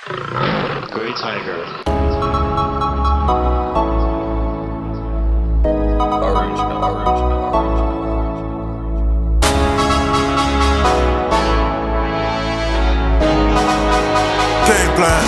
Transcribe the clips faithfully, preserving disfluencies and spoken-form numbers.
Grey Tiger. Original, original, Game plan.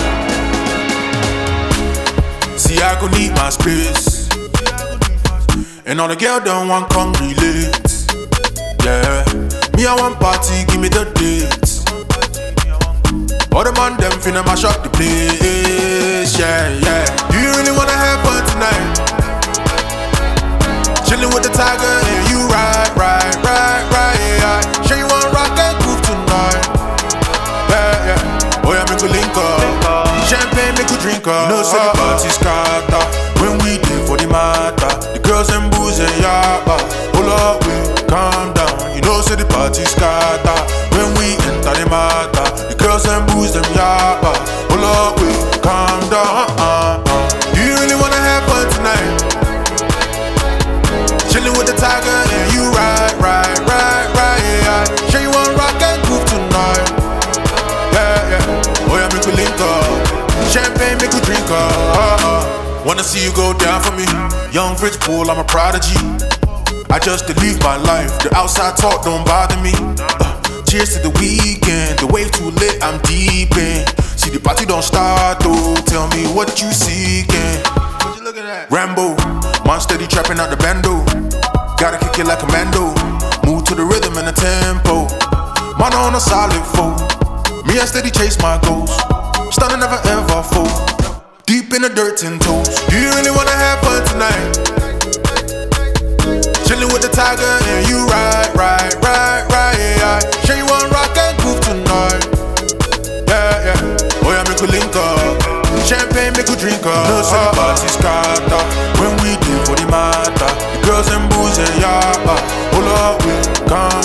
See, I gon' need my space, and all the girl don't want come relate. Yeah, me I want party, give me the dates. All the man them finna mash up the place. Yeah, yeah. Do you really wanna have fun tonight? Chillin' with the tiger, and you right, right, right, right. Yeah. Sure you wanna rock and groove tonight? Yeah, yeah. Boy, I make a link up. Champagne make a drink up. You know, say the party scatter when we did for the matter. The girls and booze and yabba. Hold up, wait, calm down. You know, say the party scatter when we enter the matter. The girls and booze them yabba. Hold up, wait, calm down. Uh, uh. Do you really wanna have fun tonight? Chillin' with the tiger and you right, right, right, right. Yeah. Sure you wanna rock and groove tonight? Yeah, yeah. Oh yeah, make a link up. Champagne make a drink up. Wanna see you go down for me. Young rich bull, I'm a prodigy. I just live my life. The outside talk don't bother me. Uh, cheers to the weekend. The wave too lit, I'm deep in. See the party don't start though. Tell me what you seeking. What you looking at? Rambo, man steady trapping out the bando. Gotta kick it like a mando. Move to the rhythm and the tempo. Man on a solid foe. Me I steady chase my goals. Stunning never ever fall. Deep in the dirt and toes. Do you really wanna have fun tonight? Chillin' with the tiger and you right, right, right, right. Yeah. Sure you wanna rock and groove tonight? Yeah, yeah. Oh yeah, make a link up. Champagne make a drink up. No say the party scatter when we did for the matter. The girls and booze and yabba. Hold up, we come